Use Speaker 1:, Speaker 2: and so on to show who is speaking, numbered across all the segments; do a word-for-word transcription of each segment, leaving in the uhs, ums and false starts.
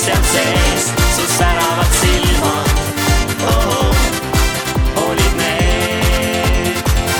Speaker 1: seal sees, su säravad silmad, oh, olid need.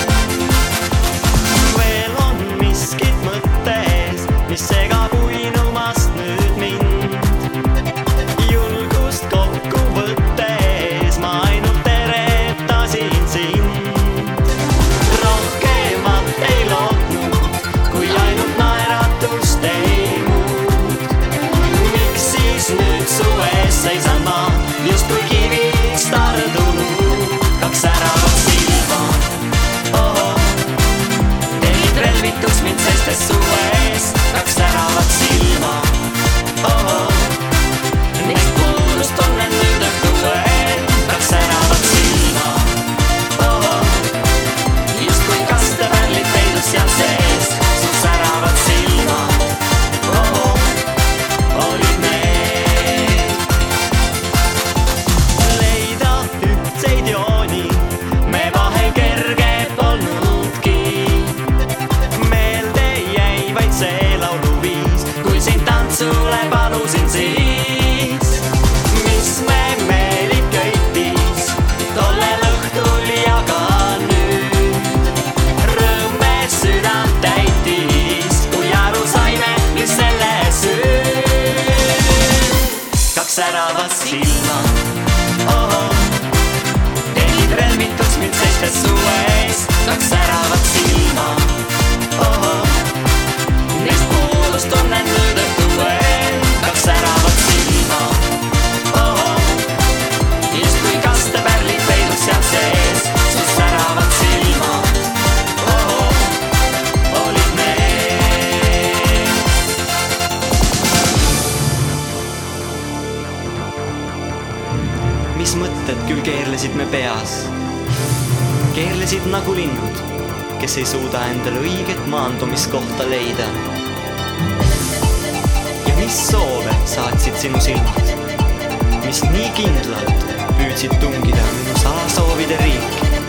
Speaker 1: Veel on miskit mõttes, mis segab uinumast nüüd mind. Julgust kokku võttes ma ainult teretasin sind. Rohkemat ei lootnud, kui ainult naeratust ei muud. Miks siis nüüd su ees seisan ma, justkui kiviks tardunud? Kaks säravat silma, oh, tegid relvituks mind seistes su ees. Kaks säravat silma, oh, miks puudust tunnen nüüd õhtu eel? Kaks säravat silma, oh, justkui kastepärlid peidus seal sees, su säravad silma, oh, olid need. Leida ühtseid jooni me vahel kerge polnudki. Meelde jäi vaid see lauluviis, kui sind tantsule palusin siis. Mis me meelid köitis tollel õhtul ja ka nüüd. Rõõm me südant täitis, kui aru saime, mis selle süü. Kaks säravat silma, oh, tegid relvituks mind seistes su ees. Kaks säravat silma, oh, miks puudust tunnen nüüd õhtu eel? Kaks säravat silma, oh, justkui kastepärlid peidus seal sees, su säravad silma, oh, olid need. Mis mõtted küll keerlesid me peas, keerlesid nagu linnud, kes ei suuda endale õiget maandumiskohta leida. Ja mis soove saatsid sinu silmad, mis nii kindlalt püüdsid tungida minu salasoovide riiki?